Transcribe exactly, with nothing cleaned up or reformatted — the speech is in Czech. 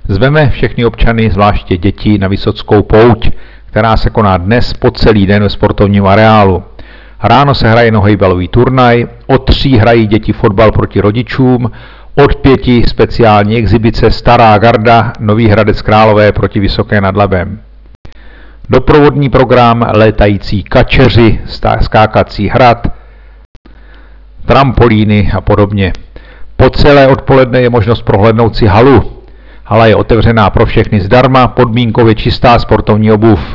Zveme všechny občany, zvláště děti, na Vysotskou pouť, která se koná dnes po celý den ve sportovním areálu. Ráno se hraje nohejbalový turnaj, od tří hrají děti fotbal proti rodičům, od pěti speciální exibice Stará garda Nový Hradec Králové proti Vysoké nad Labem. Doprovodný program, létající kačeři, skákací hrad, trampolíny a podobně. Po celé odpoledne je možnost prohlédnout si halu. Hala je otevřená pro všechny zdarma, podmínkově čistá sportovní obuv.